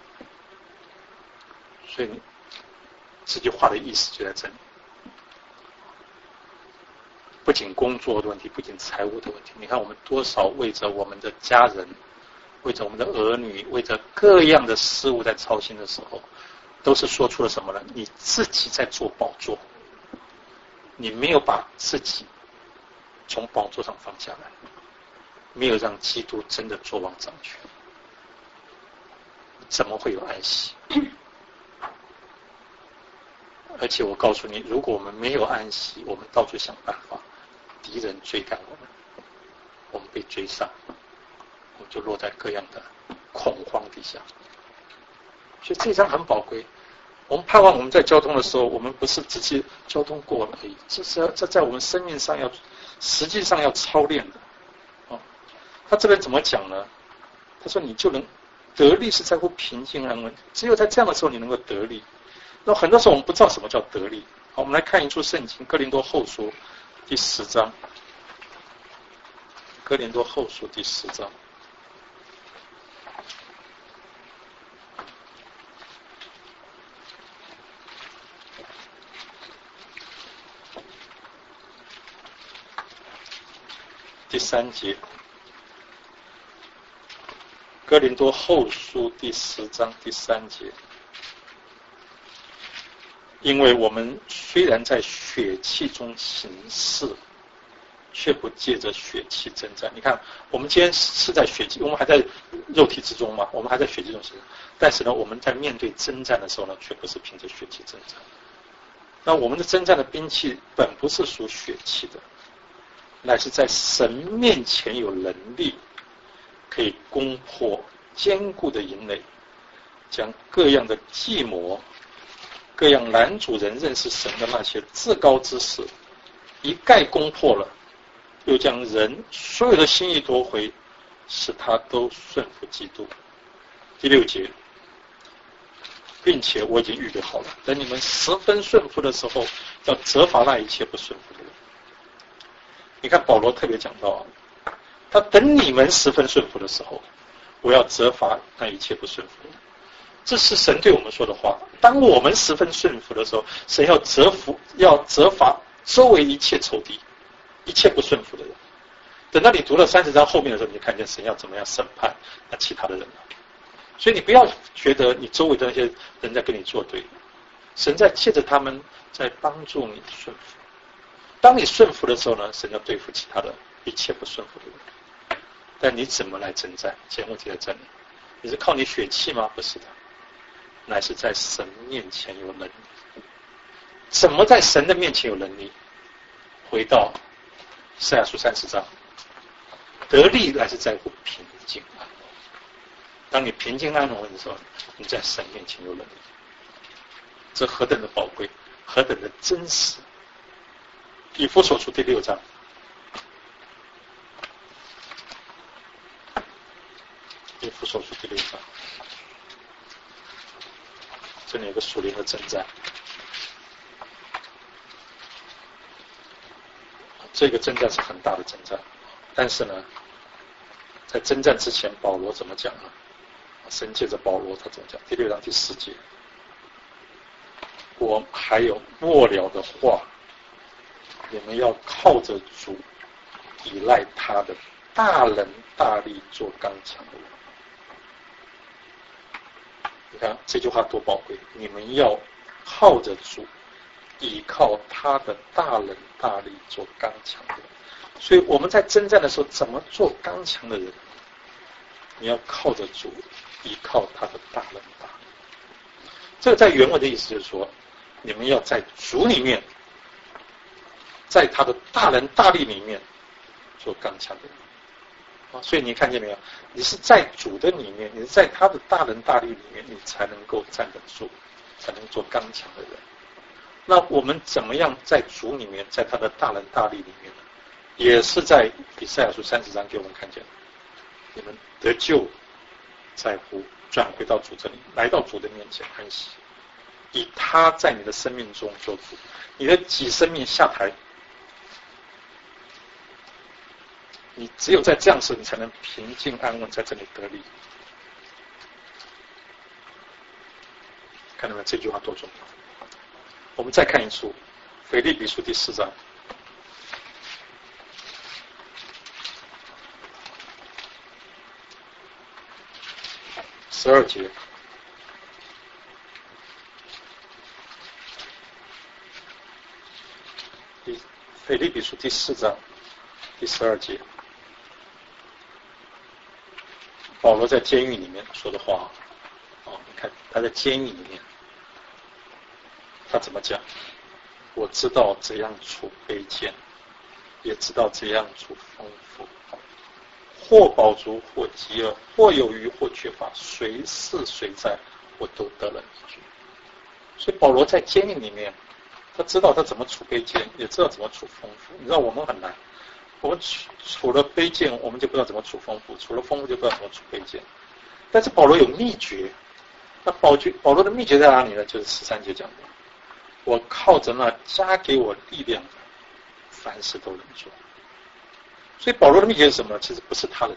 所以这句话的意思就在这里。不仅工作的问题，不仅财务的问题，你看我们多少为着我们的家人，为着我们的儿女，为着各样的事物在操心的时候，都是说出了什么呢？你自己在做宝座，你没有把自己从宝座上放下来，没有让基督真的坐王掌权，怎么会有安息？而且我告诉你，如果我们没有安息，我们到处想办法，敌人追赶我们，我们被追上，我们就落在各样的恐慌底下。所以这一章很宝贵。我们盼望我们在交通的时候，我们不是直接交通过了而已，这是在我们生命上实际上要操练的。他这边怎么讲呢？他说你就能得力，是在乎平静安稳，只有在这样的时候你能够得力。那很多时候我们不知道什么叫得力。好，我们来看一处圣经，哥林多后书第10章。哥林多后书第10章。 第3节，哥林多后书第10章第3节。因为我们虽然在血气中行事，却不借着血气征战。你看，我们今天是在血气，我们还在肉体之中嘛，我们还在血气中行事。但是呢，我们在面对征战的时候呢，却不是凭着血气征战。那我们的征战的兵器本不是属血气的，乃是在神面前有能力，可以攻破坚固的营垒，将各样的计谋、各样拦阻人认识神的那些至高之事一概攻破了，又将人所有的心意夺回，使他都顺服基督。第6节，并且我已经预备好了，等你们十分顺服的时候，要责罚那一切不顺服的人。你看保罗特别讲到，他等你们十分顺服的时候，我要责罚那一切不顺服的人。这是神对我们说的话。当我们十分顺服的时候，神要责罚周围一切仇敌，一切不顺服的人。等到你读了30章后面的时候，你就看见神要怎么样审判那其他的人了。所以你不要觉得你周围的那些人在跟你作对，神在借着他们在帮助你顺服。当你顺服的时候呢，神要对付其他的一切不顺服的人。但你怎么来征战？现在问题在这里，你是靠你血气吗？不是的，乃是在神面前有能力。怎么在神的面前有能力？回到以赛亚书30章，得力乃是在乎平静安稳。当你平静安稳的时候，你在神面前有能力。这何等的宝贵，何等的真实。以弗所书第6章，以弗所书第6章，这里有个属灵的征战。这个征战是很大的征战，但是呢，在征战之前，保罗怎么讲呢？神借着保罗他怎么讲？第6章第10节，我还有末了的话，你们要靠着主，依赖他的大能大力做刚强的人。你看这句话多宝贵！你们要靠着主，依靠他的大能大力做刚强的人。所以我们在征战的时候，怎么做刚强的人？你要靠着主，依靠他的大能大力。这个在原文的意思就是说，你们要在主里面，在他的大能大力里面做刚强的人。所以你看见没有？你是在主的里面，你是在他的大能大力里面，你才能够站得住，才能做刚强的人。那我们怎么样在主里面，在他的大能大力里面呢？也是在以赛亚书30章给我们看见，你们得救在乎转回到主这里，来到主的面前安息，以他在你的生命中做主，你的己生命下台。你只有在这样时，你才能平静安稳在这里得力。看到没有？这句话多重要！我们再看一处，腓立比书第4章。12节，腓立比书第4章第12节，保罗在监狱里面说的话。你看他在监狱里面，他怎么讲？我知道怎样处卑贱，也知道怎样处丰富。或饱足，或饥饿，或有余，或缺乏，随是随在，我都得了一句。所以保罗在监狱里面，他知道他怎么处卑贱，也知道怎么处丰富。你知道我们很难，我们处了卑贱，我们就不知道怎么处丰富；处了丰富，就不知道怎么处卑贱。但是保罗有秘诀，那保罗的秘诀在哪里呢？就是13节讲的，我靠着那加给我力量的，凡事都能做。所以保罗的秘诀是什么呢？其实不是他的，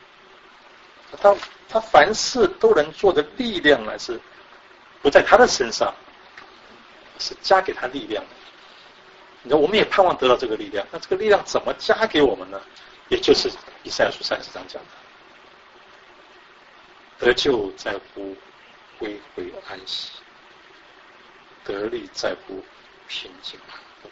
他凡事都能做的力量呢，是不在他的身上，是加给他力量的。你知道，我们也盼望得到这个力量，那这个力量怎么加给我们呢？ 也就是以赛亚书30章讲的，得救在乎归回安息，得力在乎平静安稳。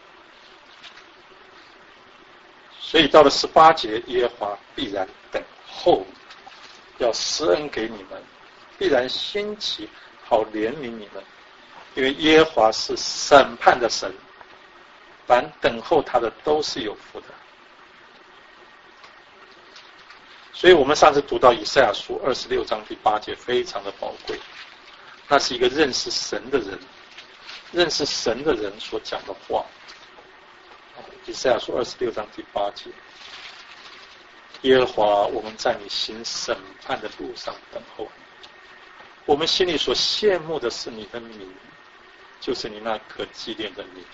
所以到了18节，耶和华必然等候，要施恩给你们，必然兴起，好怜悯你们，因为耶和华是审判的神，凡等候他的都是有福的。所以我们上次读到以赛亚书26章第8节，非常的宝贵。那是一个认识神的人所讲的话。以赛亚书26章第8节，耶和华，我们在你行审判的路上等候你，我们心里所羡慕的是你的名，就是你那可纪念的名。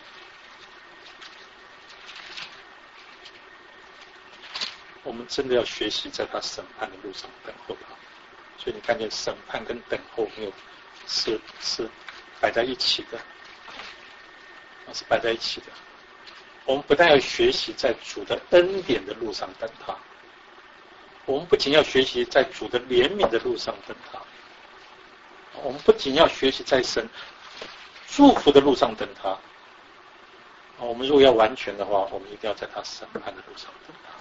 我们真的要学习在他审判的路上等候他。所以你看见审判跟等候没有是摆在一起的，是摆在一起的。我们不但要学习在主的恩典的路上等他，我们不仅要学习在主的怜悯的路上等他，我们不仅要学习在神祝福的路上等他，我们如果要完全的话，我们一定要在他审判的路上等他。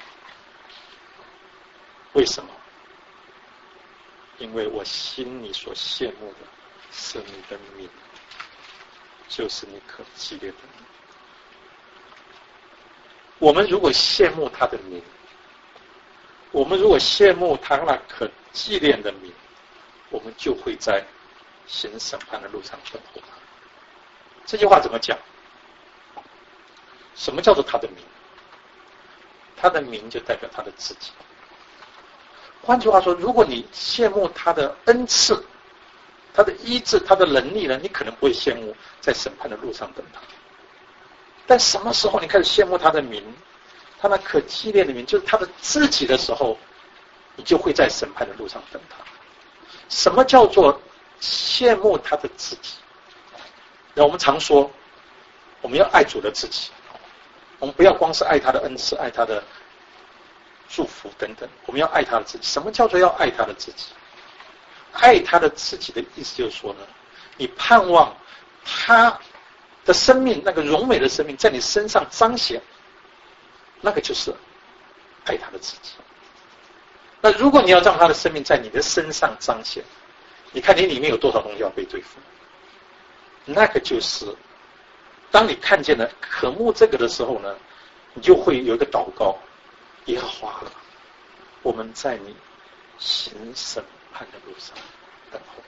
为什么？因为我心里所羡慕的是你的名，就是你可纪念的名。我们如果羡慕他的名，我们如果羡慕他那可纪念的名，我们就会在行审判的路上等候他。这句话怎么讲？什么叫做他的名？他的名就代表他的自己。换句话说，如果你羡慕他的恩赐、他的医治、他的能力呢，你可能不会羡慕在审判的路上等他。但什么时候你开始羡慕他的名，他那可纪念的名，就是他的自己的时候，你就会在审判的路上等他。什么叫做羡慕他的自己？那我们常说，我们要爱主的自己，我们不要光是爱他的恩赐、爱他的祝福等等，我们要爱他的自己。什么叫做要爱他的自己？爱他的自己的意思就是说呢，你盼望他的生命，那个荣美的生命在你身上彰显，那个就是爱他的自己。那如果你要让他的生命在你的身上彰显，你看你里面有多少东西要被对付，那个就是当你看见了渴慕这个的时候呢，你就会有一个祷告，耶和华，我们在你行审判的路上等候。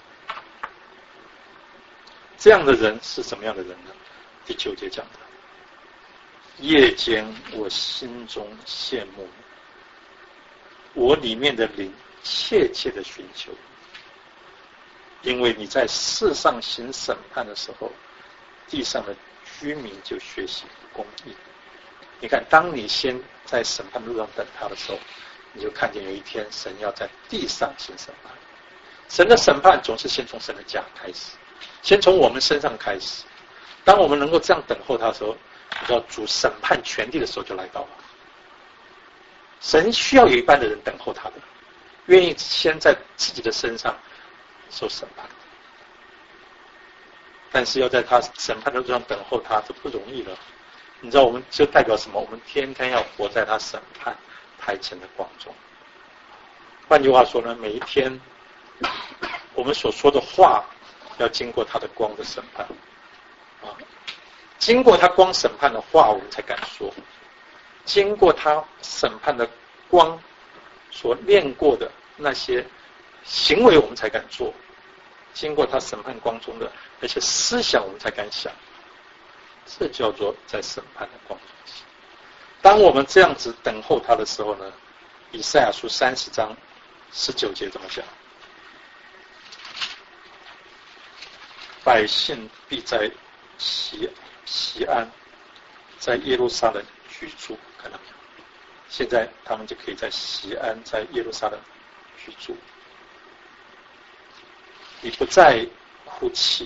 这样的人是什么样的人呢？第9节讲的，夜间我心中羡慕你，我里面的灵切切的寻求你，因为你在世上行审判的时候，地上的居民就学习公义。你看，当你先在审判路上等他的时候，你就看见有一天神要在地上行审判。神的审判总是先从神的家开始，先从我们身上开始。当我们能够这样等候他的时候，你知道主审判全地的时候就来到了。神需要有一般的人等候他的，愿意先在自己的身上受审判。但是要在他审判的路上等候他，这不容易了。你知道我们就代表什么？我们天天要活在他审判台前的光中。换句话说呢，每一天我们所说的话要经过他的光的审判啊，经过他光审判的话我们才敢说，经过他审判的光所练过的那些行为我们才敢做，经过他审判光中的那些思想我们才敢想，这叫做在审判的光中行。当我们这样子等候他的时候呢，以赛亚书30章19节怎么讲？百姓必在西安，在耶路撒冷居住。看到没有？现在他们就可以在西安，在耶路撒冷居住。你不再哭泣，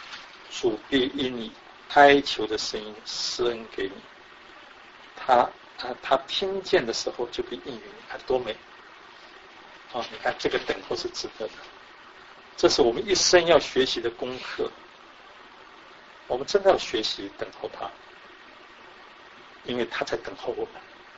主必因你哀求的声音施恩给你，他他听见的时候就可以应允，你看多美啊！你看这个等候是值得的，这是我们一生要学习的功课。我们真的要学习等候他，因为他在等候我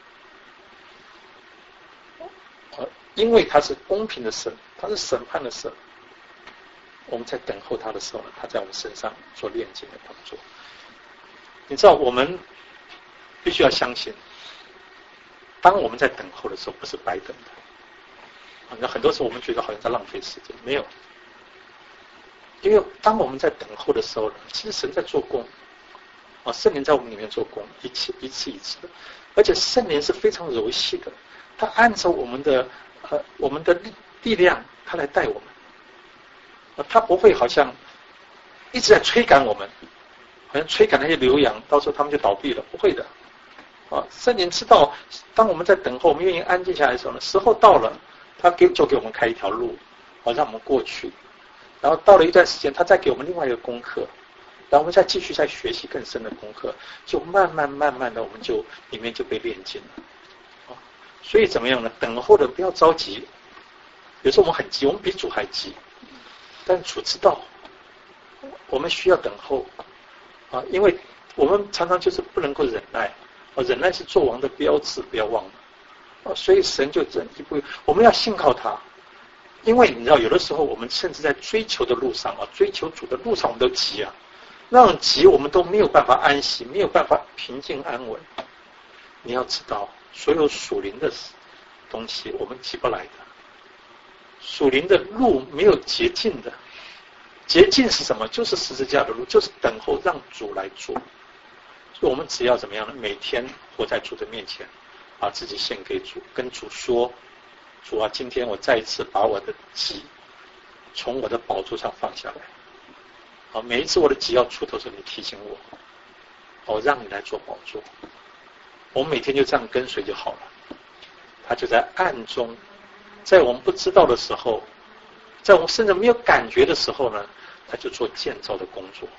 们。因为他是公平的神，他是审判的神。我们在等候他的时候呢，他在我们身上做炼净的动作。你知道，我们必须要相信，当我们在等候的时候，不是白等的。那很多时候我们觉得好像在浪费时间，没有。因为当我们在等候的时候呢，其实神在做工，圣灵在我们里面做工，一次一次的，而且圣灵是非常柔细的，他按照我们的力量，他来带我们，他不会好像一直在催赶我们，好像催赶那些牛羊，到时候他们就倒闭了，不会的。圣灵知道，当我们在等候，我们愿意安静下来的时候呢，时候到了，他就给我们开一条路，让我们过去。然后到了一段时间，他再给我们另外一个功课，然后我们再继续再学习更深的功课，就慢慢的，我们就里面就被炼净了。所以怎么样呢？等候的不要着急，有时候我们很急，我们比主还急，但主知道我们需要等候因为我们常常就是不能够忍耐，忍耐是做王的标志，不要忘了所以神就这一步，我们要信靠他。因为你知道，有的时候我们甚至在追求的路上追求主的路上，我们都急那种急我们都没有办法安息，没有办法平静安稳。你要知道，所有属灵的东西我们急不来的，属灵的路没有捷径的，捷径是什么？就是十字架的路，就是等候让主来做。所以我们只要怎么样呢？每天活在主的面前，把自己献给主，跟主说，主啊，今天我再一次把我的急从我的宝座上放下来。每一次我的急要出头的时候，你提醒我，让你来做宝座。我们每天就这样跟随就好了。他就在暗中，在我们不知道的时候，在我们甚至没有感觉的时候呢，他就做建造的工作。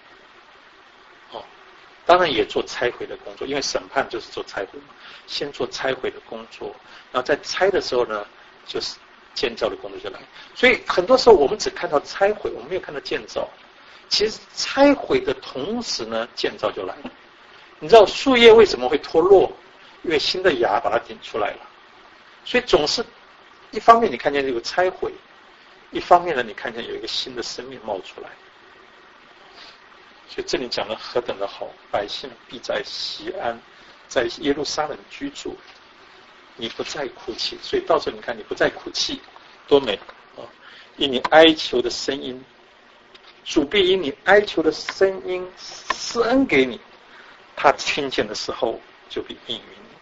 当然也做拆毁的工作，因为审判就是做拆毁嘛。先做拆毁的工作，然后在拆的时候呢，就是建造的工作就来。所以很多时候我们只看到拆毁，我们没有看到建造。其实拆毁的同时呢，建造就来了。你知道树叶为什么会脱落？因为新的芽把它顶出来了。所以总是一方面你看见这个拆毁，一方面呢你看见有一个新的生命冒出来。所以这里讲的何等的好，百姓必在锡安，在耶路撒冷居住，你不再哭泣。所以到时候你看你不再哭泣，多美因你哀求的声音，主必因你哀求的声音施恩给你，他听见的时候就必应允你。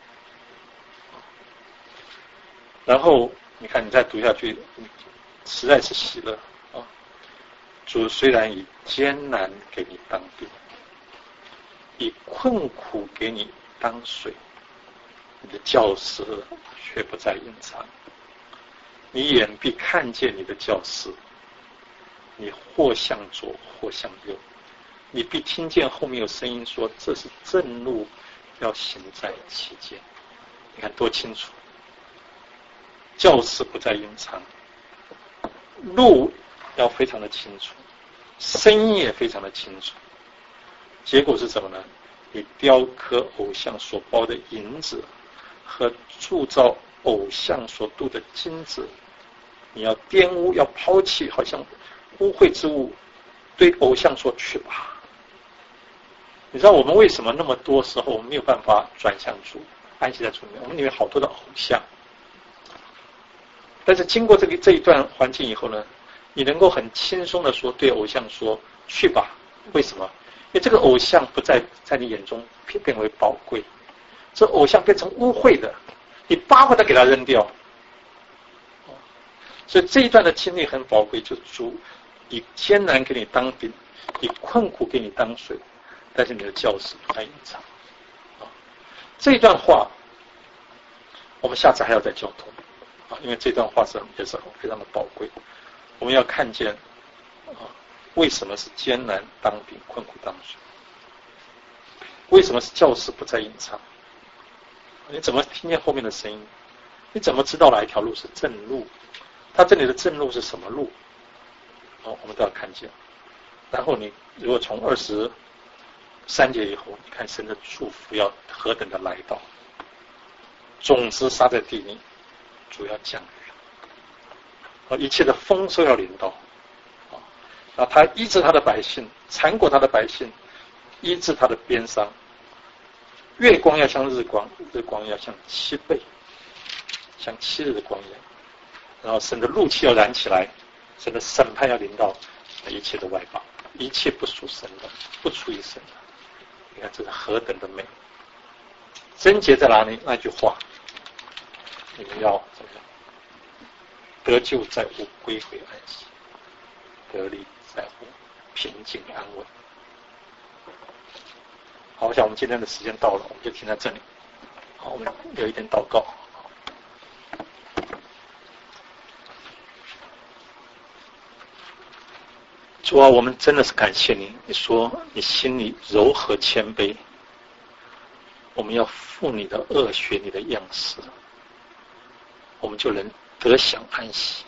然后你看你再读下去，实在是喜乐主虽然以艰难给你当饼，以困苦给你当水，你的教师却不再隐藏。你眼必看见你的教师，你或向左或向右，你必听见后面有声音说，这是正路，要行在其间。你看多清楚，教师不再隐藏，路要非常的清楚，声音也非常的清楚。结果是什么呢？你雕刻偶像所包的银子和铸造偶像所镀的金子，你要玷污，要抛弃，好像污秽之物，对偶像说去吧。你知道我们为什么那么多时候我们没有办法转向主，安息在主里面？我们里面好多的偶像，但是经过这一段环境以后呢，你能够很轻松的说，对偶像说去吧。为什么？因为这个偶像不再在你眼中变为宝贵，这偶像变成污秽的，你巴不得给它扔掉。所以这一段的经历很宝贵，就主以艰难给你当饼，以困苦给你当水，但是你的教师不再隐藏。这一段话我们下次还要再交通因为这段话也是非常的宝贵。我们要看见为什么是艰难当饼，困苦当水？为什么是教师不再隐藏？ 你怎么听见后面的声音？你怎么知道哪一条路是正路？它这里的正路是什么路？我们都要看见。然后你如果从23节以后，你看神的祝福要何等的来到，种子撒在地里，主要降雨，一切的丰收要临到，他医治他的百姓，缠裹他的百姓，医治他的鞭伤。月光要像日光，日光要像7倍，像7日的光一样。然后神的怒气要燃起来，神的审判要临到一切的外邦，一切不属神的，不出于神的。你看这是何等的美！贞洁在哪里？那句话，你们要怎么样？得救在乎归回安息，得力在乎平静安稳。好，我想我们今天的时间到了，我们就停在这里。好，我们有一点祷告。主啊，我们真的是感谢你。你说你心里柔和谦卑，我们要负你的恶，学你的样式，我们就能得享安息。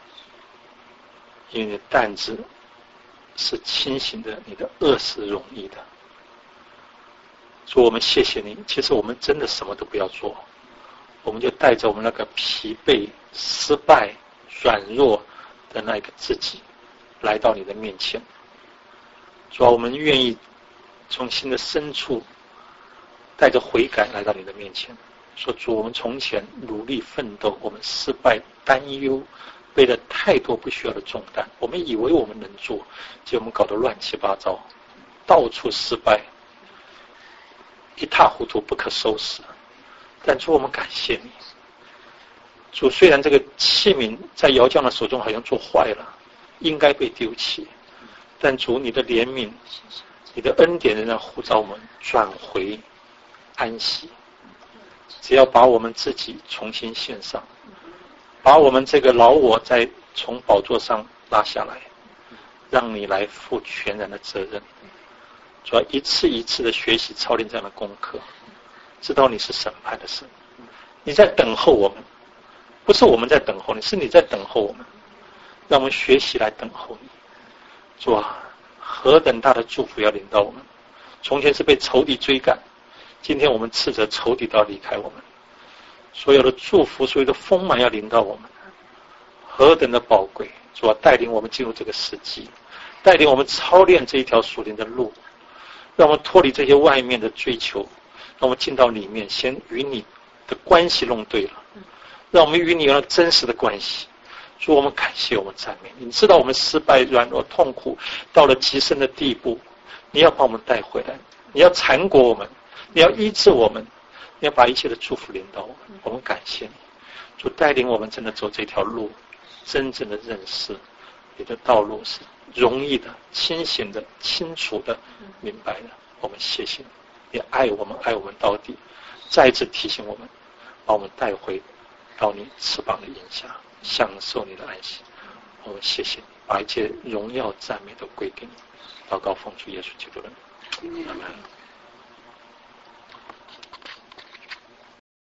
因为你的担子是轻省的，你的恶是容易的。主，我们谢谢你。其实我们真的什么都不要做，我们就带着我们那个疲惫、失败、软弱的那个自己来到你的面前。主啊，我们愿意从心的深处带着悔改来到你的面前，说主，我们从前努力奋斗，我们失败、担忧，背了太多不需要的重担，我们以为我们能做，结果我们搞得乱七八糟，到处失败，一塌糊涂，不可收拾。但主，我们感谢你。主，虽然这个器皿在窑匠的手中好像做坏了，应该被丢弃，但主，你的怜悯，你的恩典仍然呼召我们转回安息。只要把我们自己重新献上，把我们这个老我再从宝座上拉下来，让你来负全然的责任。主要一次一次的学习操练这样的功课，知道你是审判的神，你在等候我们，不是我们在等候你，是你在等候我们，让我们学习来等候你。主啊，何等大的祝福要临到我们！从前是被仇敌追赶，今天我们斥责仇敌都要离开我们，所有的祝福，所有的丰满要临到我们，何等的宝贵！主啊，带领我们进入这个时机，带领我们操练这一条属灵的路，让我们脱离这些外面的追求，让我们进到里面，先与你的关系弄对了，让我们与你有了真实的关系。主，我们感谢，我们赞美你。你知道我们失败、软弱、痛苦到了极深的地步，你要把我们带回来，你要缠裹我们，你要医治我们，你要把一切的祝福领导我们。我们感谢你，主，带领我们真的走这条路，真正的认识你的道路是容易的、清醒的、清楚的、明白的。我们谢谢你，你爱我们，爱我们到底，再一次提醒我们，把我们带回到你翅膀的荫下，享受你的安息。我们谢谢你，把一切荣耀赞美都归给你。祷告奉主耶稣基督的名，阿们。